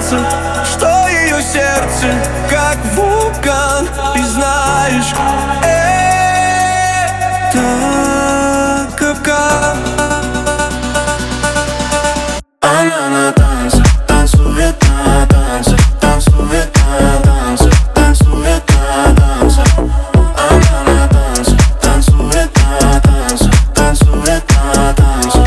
танцы, что ее сердце как вулкан. И знаешь, это капкан. Она на танце, танцует на танце, танцует на танце, танцует на танце. Она на танце, танцует на танце, танцует на танце.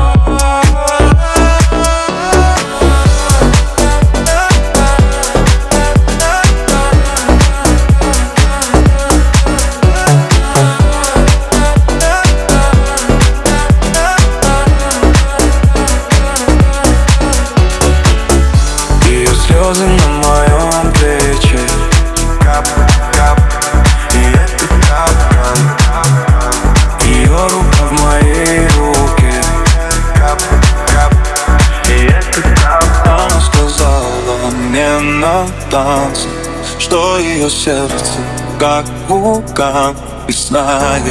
Слезы на моем плече, кап, кап, и это капкан. Ее рука в моей руке, кап, кап, и это капкан. Она сказала мне на танце, что ее сердце как вулкан. И знаешь,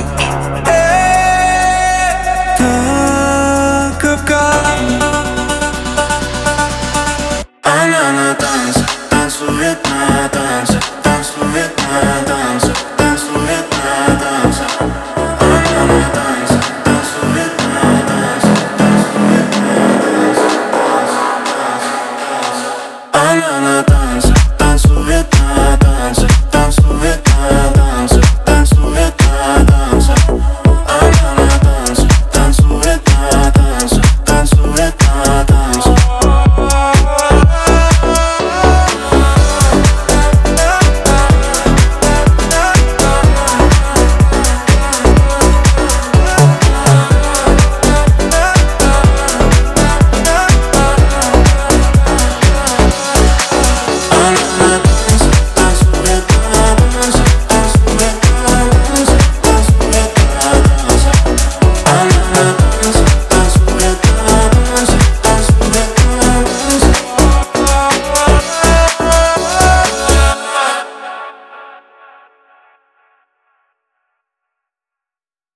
это капкан. Она на танце, танцует на танце, танцует на танце, танцует на танце. Она на танце, танцует на танце, танцует на танце. Она на танце, танцует на танце, танцует на танце, танцует на танце. Она на танце, танцует на танце, танцует на танце.